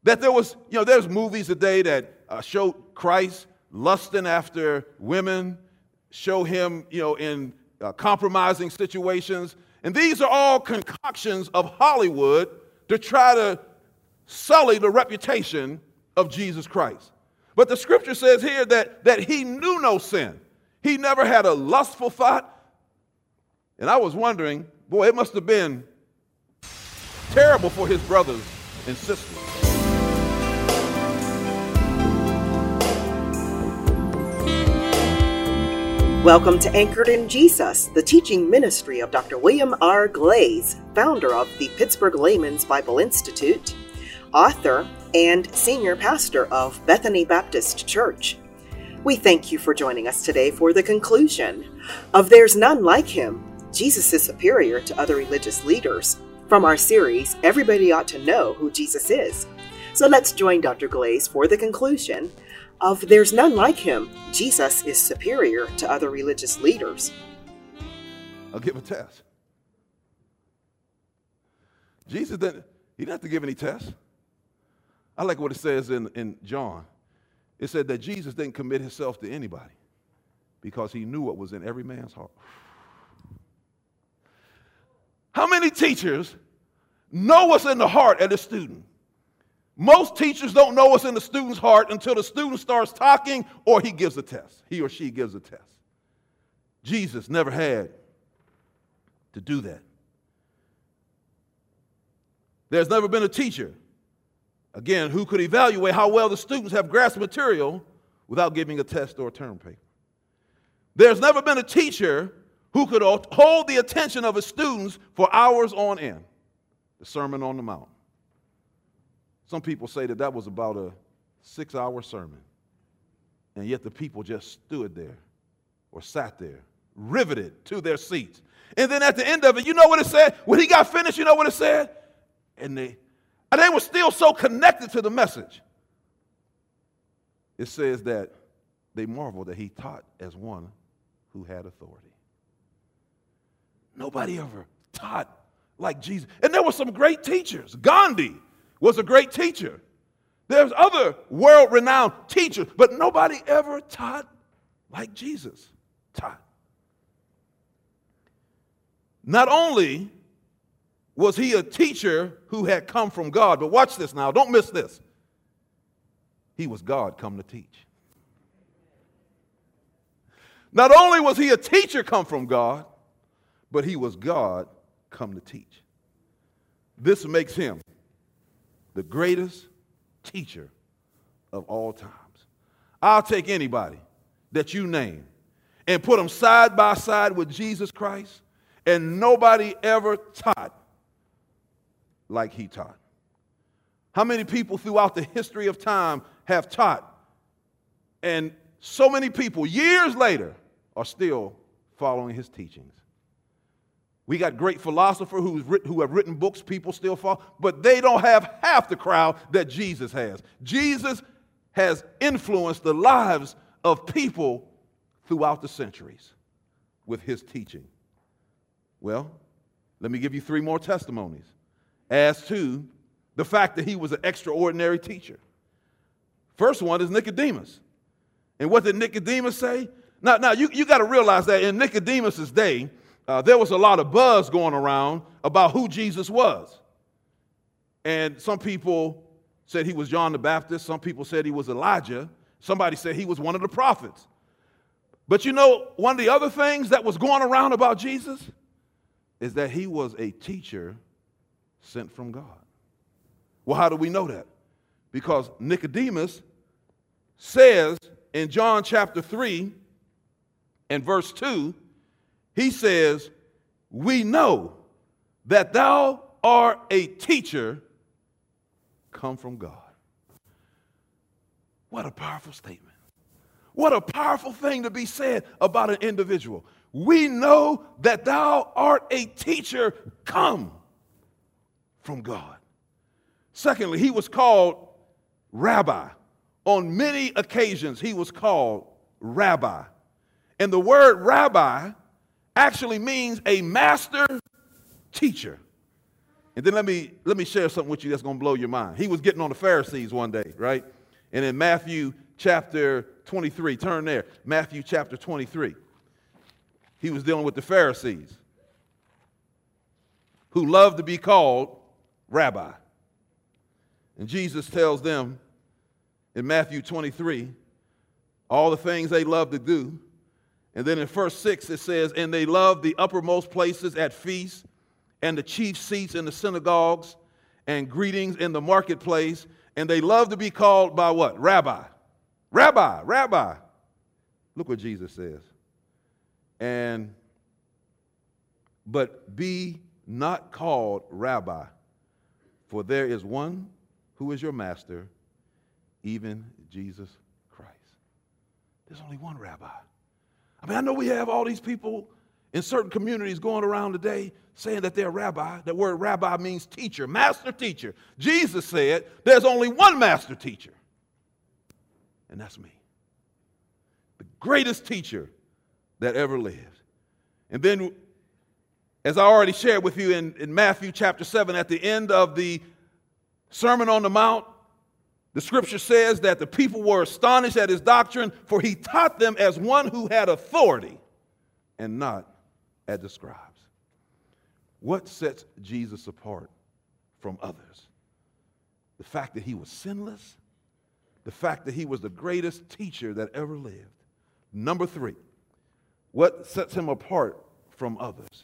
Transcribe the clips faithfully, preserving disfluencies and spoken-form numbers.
That there was, you know, there's movies today that uh, show Christ lusting after women, show him, you know, in uh, compromising situations. And these are all concoctions of Hollywood to try to sully the reputation of Jesus Christ. But the scripture says here that, that he knew no sin. He never had a lustful thought. And I was wondering, boy, it must have been terrible for his brothers and sisters. Welcome to Anchored in Jesus, the teaching ministry of Doctor William R. Glaze, founder of the Pittsburgh Layman's Bible Institute, author, and senior pastor of Bethany Baptist Church. We thank you for joining us today for the conclusion of There's None Like Him, Jesus is Superior to Other Religious Leaders, from our series, Everybody Ought to Know Who Jesus Is. So let's join Doctor Glaze for the conclusion of There's None Like Him, Jesus is Superior to Other Religious Leaders. I'll give a test. Jesus didn't, he didn't have to give any tests. I like what it says in, in John. It said that Jesus didn't commit himself to anybody because he knew what was in every man's heart. How many teachers know what's in the heart of the student? Most teachers don't know what's in the student's heart until the student starts talking or he gives a test. He or she gives a test. Jesus never had to do that. There's never been a teacher, again, who could evaluate how well the students have grasped material without giving a test or a term paper. There's never been a teacher who could hold the attention of his students for hours on end. The Sermon on the Mount. Some people say that that was about a six-hour sermon, and yet the people just stood there or sat there, riveted to their seats. And then at the end of it, you know what it said? When he got finished, you know what it said? And they, and they were still so connected to the message. It says that they marveled that he taught as one who had authority. Nobody ever taught like Jesus. And there were some great teachers. Gandhi was a great teacher. There's other world-renowned teachers, but nobody ever taught like Jesus taught. Not only was he a teacher who had come from God, but watch this now, don't miss this. He was God come to teach. Not only was he a teacher come from God, but he was God come to teach. This makes him the greatest teacher of all times. I'll take anybody that you name and put them side by side with Jesus Christ, and nobody ever taught like he taught. How many people throughout the history of time have taught, and so many people years later are still following his teachings? We got great philosophers who's written, who have written books people still follow, but they don't have half the crowd that Jesus has. Jesus has influenced the lives of people throughout the centuries with his teaching. Well, let me give you three more testimonies as to the fact that he was an extraordinary teacher. First one is Nicodemus. And what did Nicodemus say? Now, now you, you got to realize that in Nicodemus's day, Uh, there was a lot of buzz going around about who Jesus was. And some people said he was John the Baptist. Some people said he was Elijah. Somebody said he was one of the prophets. But you know, one of the other things that was going around about Jesus is that he was a teacher sent from God. Well, how do we know that? Because Nicodemus says in John chapter three and verse two, he says, we know that thou art a teacher come from God. What a powerful statement. What a powerful thing to be said about an individual. We know that thou art a teacher come from God. Secondly, he was called rabbi. On many occasions, he was called rabbi. And the word rabbi actually means a master teacher. And then let me, let me share something with you that's going to blow your mind. He was getting on the Pharisees one day, right? And in Matthew chapter twenty-three, turn there, Matthew chapter twenty-three, he was dealing with the Pharisees who loved to be called rabbi. And Jesus tells them in Matthew twenty-three all the things they love to do. And then in verse six it says, and they loved the uppermost places at feasts and the chief seats in the synagogues and greetings in the marketplace. And they love to be called by what? Rabbi. Rabbi, rabbi. Look what Jesus says. And, but be not called rabbi, for there is one who is your master, even Jesus Christ. There's only one rabbi. I mean, I know we have all these people in certain communities going around today saying that they're rabbi. That word rabbi means teacher, master teacher. Jesus said there's only one master teacher, and that's me. The greatest teacher that ever lived. And then, as I already shared with you in, in Matthew chapter seven, at the end of the Sermon on the Mount, the scripture says that the people were astonished at his doctrine, for he taught them as one who had authority and not as the scribes. What sets Jesus apart from others? The fact that he was sinless, the fact that he was the greatest teacher that ever lived. Number three, what sets him apart from others?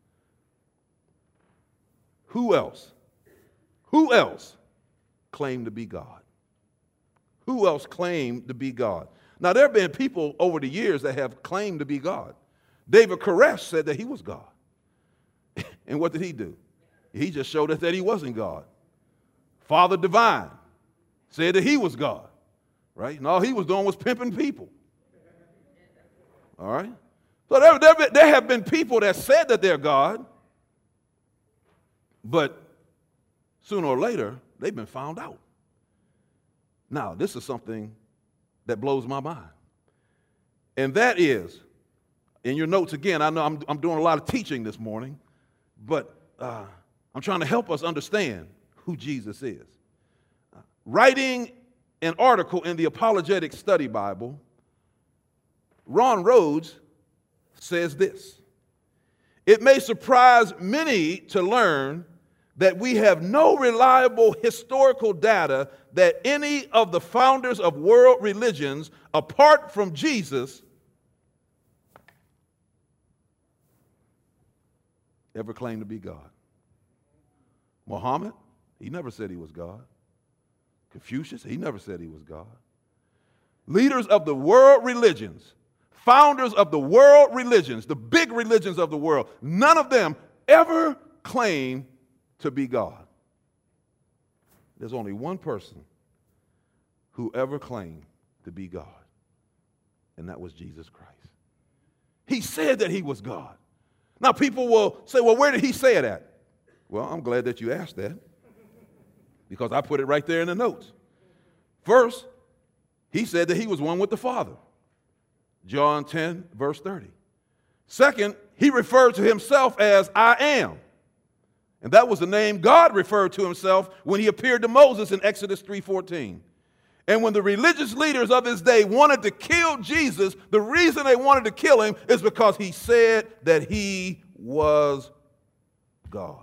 Who else? Who else claimed to be God? Who else claimed to be God? Now, there have been people over the years that have claimed to be God. David Koresh said that he was God. And what did he do? He just showed us that he wasn't God. Father Divine said that he was God, right? And all he was doing was pimping people. All right? So there, there, there have been people that said that they're God, but sooner or later, they've been found out. Now, this is something that blows my mind. And that is, in your notes again, I know I'm, I'm doing a lot of teaching this morning, but uh, I'm trying to help us understand who Jesus is. Uh, writing an article in the Apologetic Study Bible, Ron Rhodes says this: it may surprise many to learn that we have no reliable historical data that any of the founders of world religions, apart from Jesus, ever claimed to be God. Muhammad, he never said he was God. Confucius, he never said he was God. Leaders of the world religions, founders of the world religions, the big religions of the world, none of them ever claimed to be God. There's only one person who ever claimed to be God, and that was Jesus Christ. He said that he was God. Now, people will say, well, where did he say it at? Well, I'm glad that you asked that, because I put it right there in the notes. First, he said that he was one with the Father. John ten, verse thirty. Second, he referred to himself as I am. And that was the name God referred to himself when he appeared to Moses in Exodus three fourteen. And when the religious leaders of his day wanted to kill Jesus, the reason they wanted to kill him is because he said that he was God.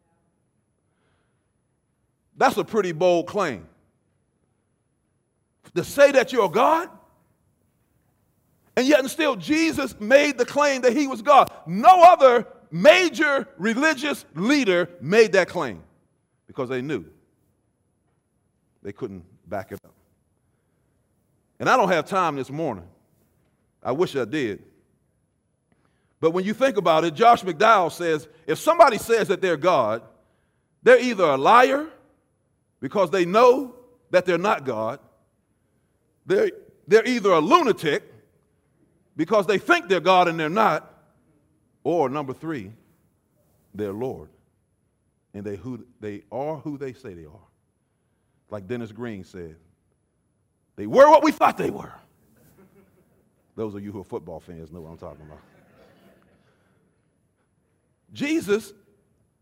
That's a pretty bold claim. To say that you're God, and yet and still Jesus made the claim that he was God. No other major religious leader made that claim because they knew they couldn't back it up. And I don't have time this morning. I wish I did. But when you think about it, Josh McDowell says, if somebody says that they're God, they're either a liar because they know that they're not God. They're, they're either a lunatic because they think they're God and they're not. Or number three, they're Lord. And they, who, they are who they say they are. Like Dennis Green said, they were what we thought they were. Those of you who are football fans know what I'm talking about. Jesus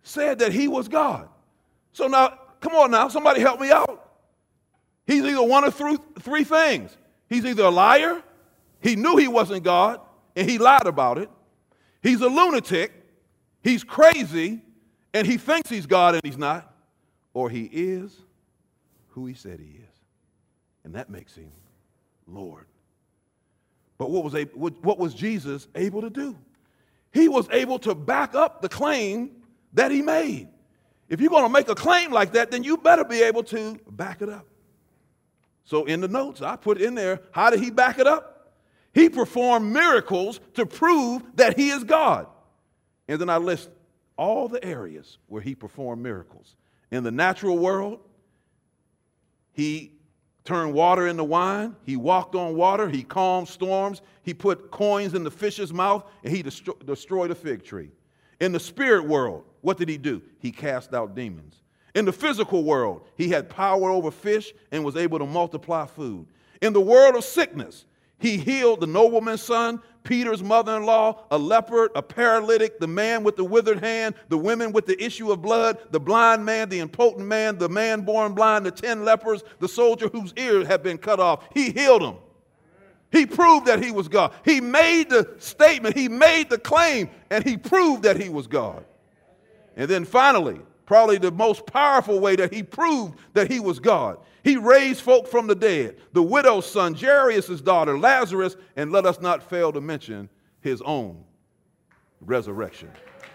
said that he was God. So now, come on now, somebody help me out. He's either one of th- three things. He's either a liar, he knew he wasn't God, and he lied about it. He's a lunatic, he's crazy, and he thinks he's God and he's not. Or he is who he said he is. And that makes him Lord. But what was, able, what was Jesus able to do? He was able to back up the claim that he made. If you're going to make a claim like that, then you better be able to back it up. So in the notes, I put in there, how did he back it up? He performed miracles to prove that he is God. And then I list all the areas where he performed miracles. In the natural world, he turned water into wine. He walked on water. He calmed storms. He put coins in the fish's mouth, and he destro- destroyed a fig tree. In the spirit world, what did he do? He cast out demons. In the physical world, he had power over fish and was able to multiply food. In the world of sickness, he healed the nobleman's son, Peter's mother-in-law, a leopard, a paralytic, the man with the withered hand, the women with the issue of blood, the blind man, the impotent man, the man born blind, the ten lepers, the soldier whose ears had been cut off. He healed them. He proved that he was God. He made the statement, he made the claim, and he proved that he was God. And then finally, probably the most powerful way that he proved that he was God, he raised folk from the dead, the widow's son, Jairus' daughter, Lazarus, and let us not fail to mention his own resurrection.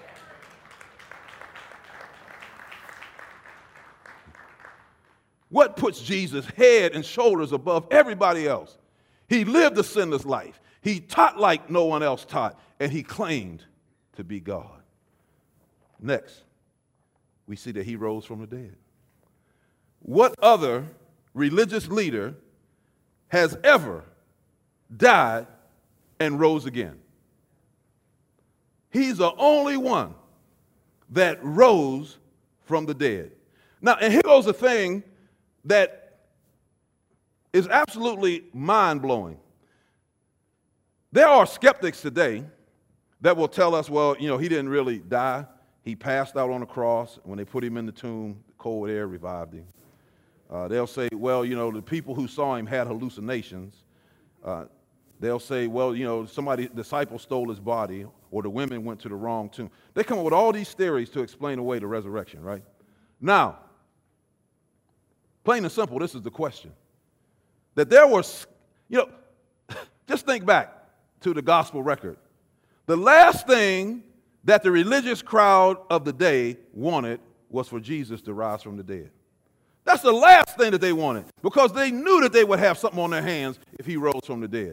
What puts Jesus head and shoulders above everybody else? He lived a sinless life. He taught like no one else taught, and he claimed to be God. Next, we see that he rose from the dead. What other religious leader has ever died and rose again? He's the only one that rose from the dead. Now, and here goes the thing that is absolutely mind-blowing. There are skeptics today that will tell us, well, you know, he didn't really die. He passed out on the cross. When they put him in the tomb, the cold air revived him. Uh, they'll say, well, you know, the people who saw him had hallucinations. Uh, they'll say, well, you know, somebody, disciple stole his body, or the women went to the wrong tomb. They come up with all these theories to explain away the resurrection, right? Now, plain and simple, this is the question. That there was, you know, just think back to the gospel record. The last thing that the religious crowd of the day wanted was for Jesus to rise from the dead. That's the last thing that they wanted, because they knew that they would have something on their hands if he rose from the dead.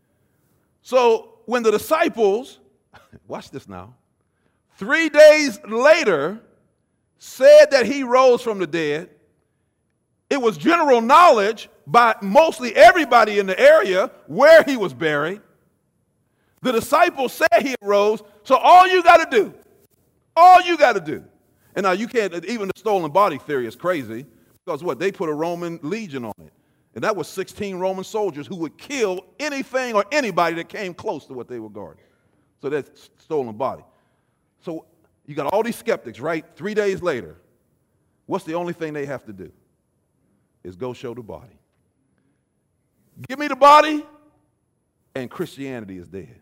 So when the disciples, watch this now, three days later said that he rose from the dead, it was general knowledge by mostly everybody in the area where he was buried. The disciples said he rose, so all you got to do, all you got to do, and now you can't, even the stolen body theory is crazy, because what, they put a Roman legion on it, and that was sixteen Roman soldiers who would kill anything or anybody that came close to what they were guarding. So that's stolen body. So you got all these skeptics, right? Three days later, what's the only thing they have to do? Is go show the body. Give me the body, and Christianity is dead.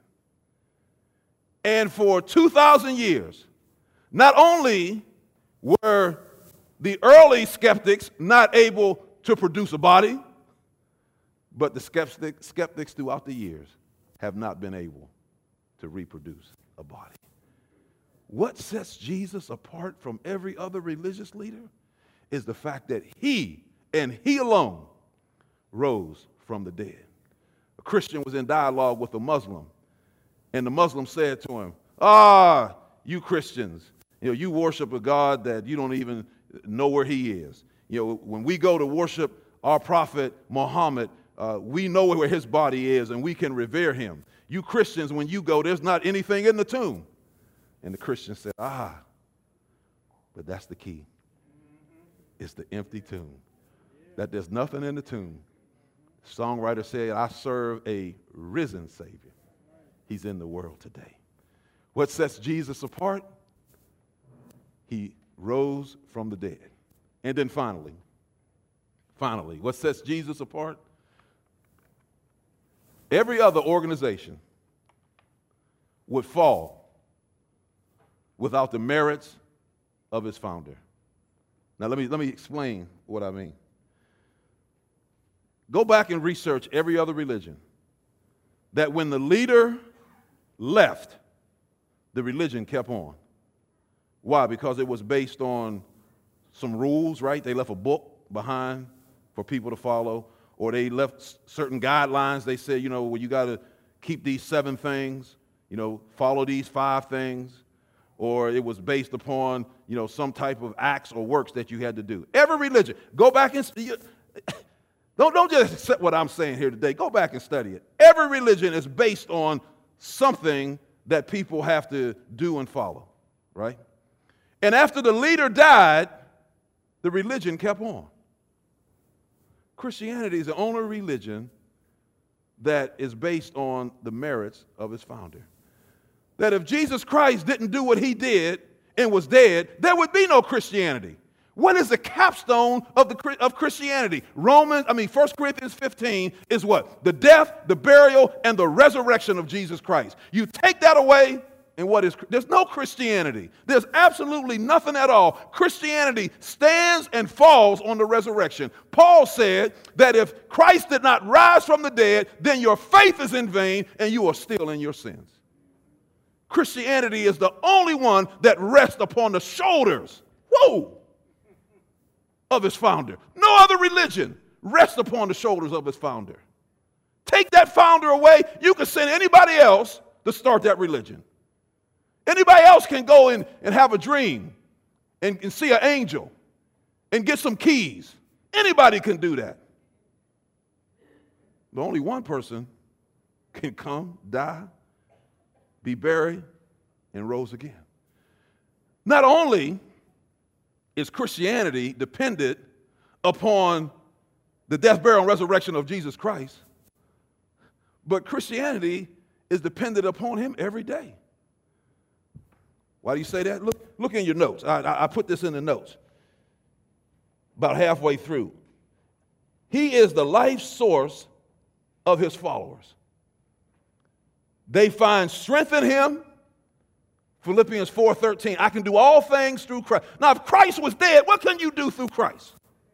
And for two thousand years, not only were the early skeptics not able to produce a body, but the skeptic, skeptics throughout the years have not been able to reproduce a body. What sets Jesus apart from every other religious leader is the fact that he and he alone rose from the dead. A Christian was in dialogue with a Muslim, and the Muslim said to him, ah, you Christians, you know, you worship a God that you don't even know where he is. You know, when we go to worship our prophet Muhammad, uh, we know where his body is and we can revere him. You Christians, when you go, there's not anything in the tomb. And the Christian said, ah, but that's the key. It's the empty tomb. That there's nothing in the tomb. The songwriter said, I serve a risen Savior. He's in the world today. What sets Jesus apart? he rose from the dead. And then finally, finally, what sets Jesus apart? Every other organization would fall without the merits of its founder. Now let me, let me explain what I mean. Go back and research every other religion that when the leader left, the religion kept on. Why? Because it was based on some rules, right? They left a book behind for people to follow, or they left certain guidelines. They said, you know, well, you got to keep these seven things, you know, follow these five things, or it was based upon, you know, some type of acts or works that you had to do. Every religion, go back and don't, don't just accept what I'm saying here today. Go back and study it. Every religion is based on something that people have to do and follow, right? And after the leader died, the religion kept on. Christianity is the only religion that is based on the merits of its founder. That if Jesus Christ didn't do what he did and was dead, there would be no Christianity. What is the capstone of the of Christianity? Romans, I mean, First Corinthians fifteen is what? The death, the burial, and the resurrection of Jesus Christ. You take that away, and what is, there's no Christianity. There's absolutely nothing at all. Christianity stands and falls on the resurrection. Paul said that if Christ did not rise from the dead, then your faith is in vain and you are still in your sins. Christianity is the only one that rests upon the shoulders, whoa, of its founder. No other religion rests upon the shoulders of its founder. Take that founder away, you can send anybody else to start that religion. Anybody else can go in and have a dream and, and see an angel and get some keys. Anybody can do that. But only one person can come, die, be buried, and rose again. Not only is Christianity dependent upon the death, burial, and resurrection of Jesus Christ, but Christianity is dependent upon him every day. Why do you say that? Look, look in your notes. I, I, I put this in the notes about halfway through. He is the life source of his followers. They find strength in him. Philippians four thirteen, I can do all things through Christ. Now, if Christ was dead, what can you do through Christ?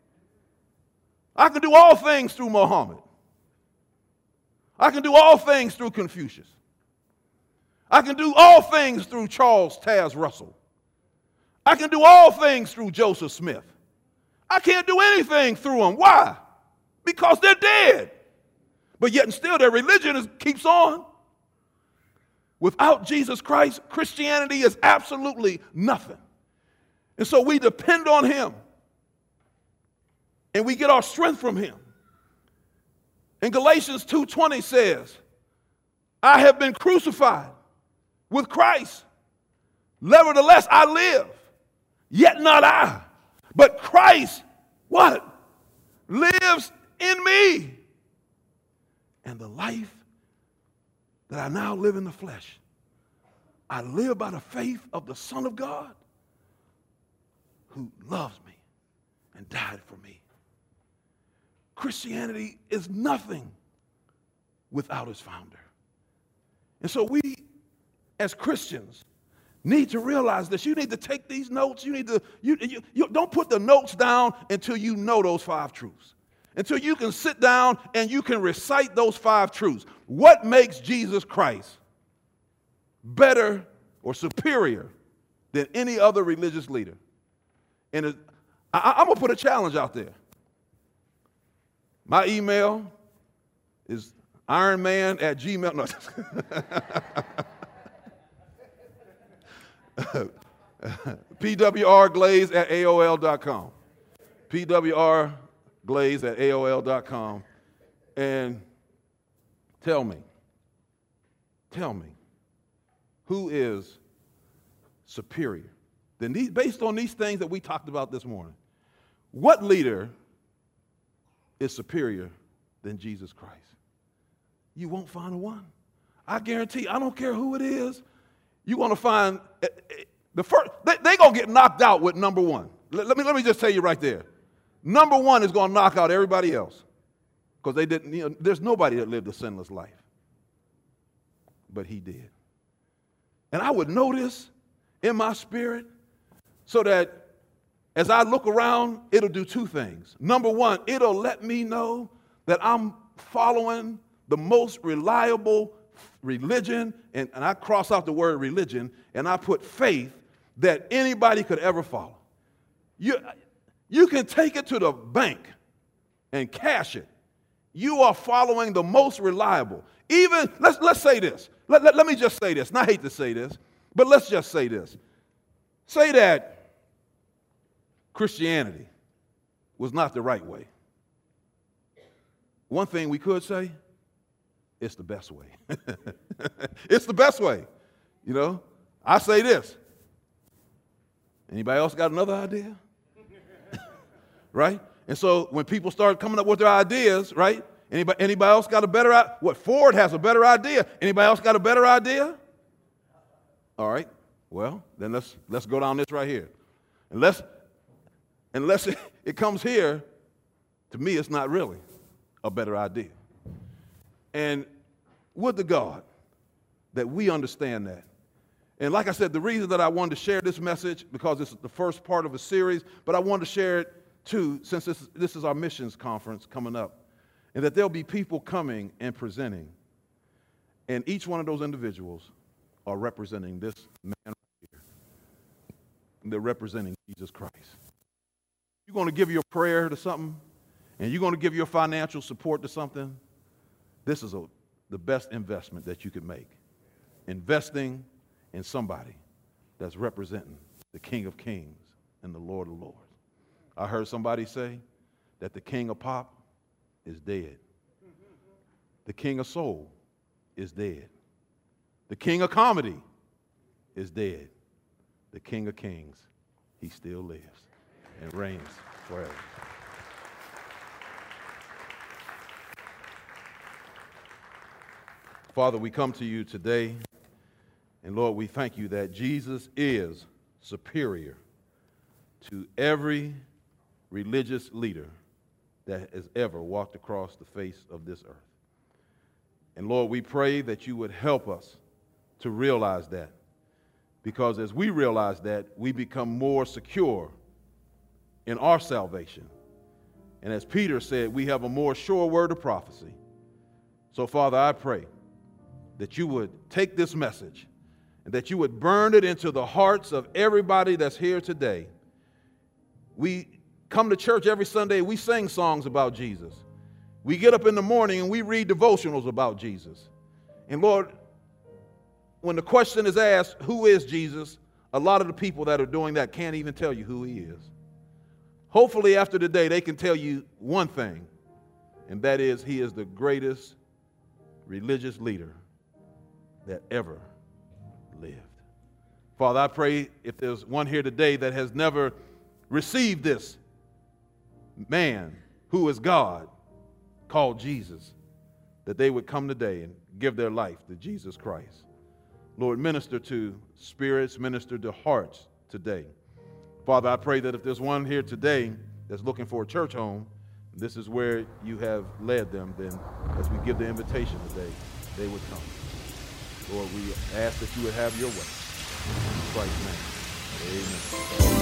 I can do all things through Muhammad. I can do all things through Confucius. I can do all things through Charles Taze Russell. I can do all things through Joseph Smith. I can't do anything through them. Why? Because they're dead. But yet and still their religion is, keeps on. Without Jesus Christ, Christianity is absolutely nothing. And so we depend on him. And we get our strength from him. And Galatians two twenty says, I have been crucified with Christ. Nevertheless, I live, yet not I, but Christ, what? Lives in me. And the life that I now live in the flesh, I live by the faith of the Son of God who loves me and died for me. Christianity is nothing without its founder. And so we, as Christians, need to realize this. You need to take these notes. You need to, you, you, you don't put the notes down until you know those five truths. Until you can sit down and you can recite those five truths. What makes Jesus Christ better or superior than any other religious leader? And it, I, I'm going to put a challenge out there. My email is ironman at gmail. No. P W R Glaze at A O L dot com. P W R Glaze at A O L dot com. And tell me, tell me, who is superior? Then these, based on these things that we talked about this morning, what leader is superior than Jesus Christ? You won't find one. I guarantee, I don't care who it is, you're going to find The first, they, they going to get knocked out with number one. Let, let me, let me just tell you right there. Number one is going to knock out everybody else. Because they didn't, you know, there's nobody that lived a sinless life. But he did. And I would know this in my spirit so that as I look around, it'll do two things. Number one, it'll let me know that I'm following the most reliable religion, and, and I cross out the word religion, and I put faith that anybody could ever follow. You, you can take it to the bank and cash it. You are following the most reliable. Even, let's, let's say this. Let, let, let me just say this, and I hate to say this, but let's just say this. Say that Christianity was not the right way. One thing we could say, it's the best way. It's the best way. You know, I say this. Anybody else got another idea? Right? And so when people start coming up with their ideas, right? Anybody, anybody else got a better idea? What, Ford has a better idea. Anybody else got a better idea? All right. Well, then let's let's go down this right here. Unless, unless it, it comes here, to me, it's not really a better idea. And would to God that we understand that. And like I said, the reason that I wanted to share this message, because this is the first part of a series, but I wanted to share it too, since this is, this is our missions conference coming up, and that there'll be people coming and presenting. And each one of those individuals are representing this man right here. They're representing Jesus Christ. You're going to give your prayer to something, and you're going to give your financial support to something, this is a, the best investment that you could make. Investing in somebody that's representing the King of Kings and the Lord of Lords. I heard somebody say that the king of pop is dead. The king of soul is dead. The king of comedy is dead. The King of Kings, he still lives and reigns forever. Father, we come to you today, and Lord, we thank you that Jesus is superior to every religious leader that has ever walked across the face of this earth. And Lord, we pray that you would help us to realize that, because as we realize that, we become more secure in our salvation. And as Peter said, we have a more sure word of prophecy. So, Father, I pray that you would take this message and that you would burn it into the hearts of everybody that's here today. We come to church every Sunday, we sing songs about Jesus. We get up in the morning and we read devotionals about Jesus. And Lord, when the question is asked, who is Jesus? A lot of the people that are doing that can't even tell you who he is. Hopefully after today, they can tell you one thing, and that is he is the greatest religious leader that ever lived. Father, I pray if there's one here today that has never received this man who is God called Jesus, that they would come today and give their life to Jesus Christ. Lord, minister to spirits, minister to hearts today. Father, I pray that if there's one here today that's looking for a church home, this is where you have led them, then as we give the invitation today, they would come. Lord, we ask that you would have your way. In Christ's name,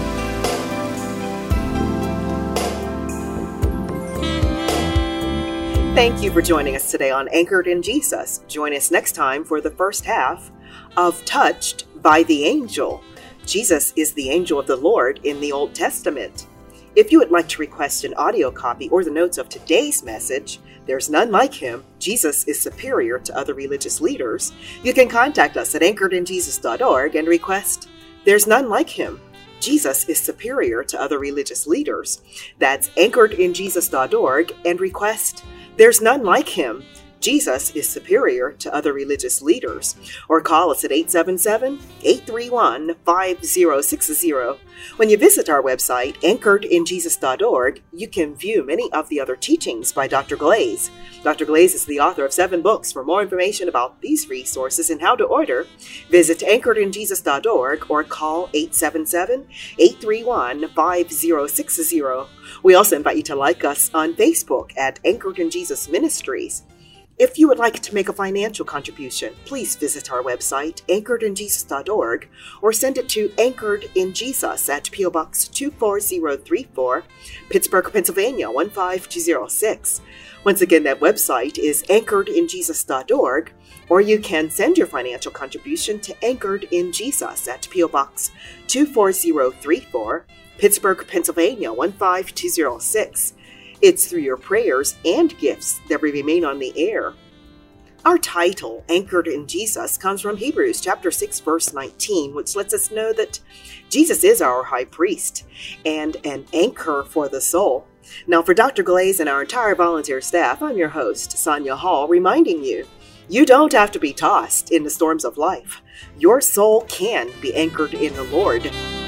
amen. Thank you for joining us today on Anchored in Jesus. Join us next time for the first half of Touched by the Angel. Jesus is the angel of the Lord in the Old Testament. If you would like to request an audio copy or the notes of today's message, There's None Like Him, Jesus is Superior to Other Religious Leaders, you can contact us at anchored in jesus dot org and request There's None Like Him, Jesus is Superior to Other Religious Leaders. That's anchored in jesus dot org and request There's None Like Him, Jesus is superior to other religious leaders. Or call us at eight seven seven, eight three one, five zero six zero. When you visit our website, anchored in jesus dot org, you can view many of the other teachings by Doctor Glaze. Doctor Glaze is the author of seven books. For more information about these resources and how to order, visit anchored in jesus dot org or call eight seven seven, eight three one, five zero six zero. We also invite you to like us on Facebook at Anchored in Jesus Ministries. If you would like to make a financial contribution, please visit our website, anchored in jesus dot org, or send it to Anchored in Jesus at P O Box two four zero three four, Pittsburgh, Pennsylvania one five two zero six. Once again, that website is anchored in jesus dot org, or you can send your financial contribution to Anchored in Jesus at P O Box two four zero three four, Pittsburgh, Pennsylvania one five two zero six. It's through your prayers and gifts that we remain on the air. Our title, Anchored in Jesus, comes from Hebrews chapter six, verse nineteen, which lets us know that Jesus is our high priest and an anchor for the soul. Now, for Doctor Glaze and our entire volunteer staff, I'm your host, Sonia Hall, reminding you, you don't have to be tossed in the storms of life. Your soul can be anchored in the Lord.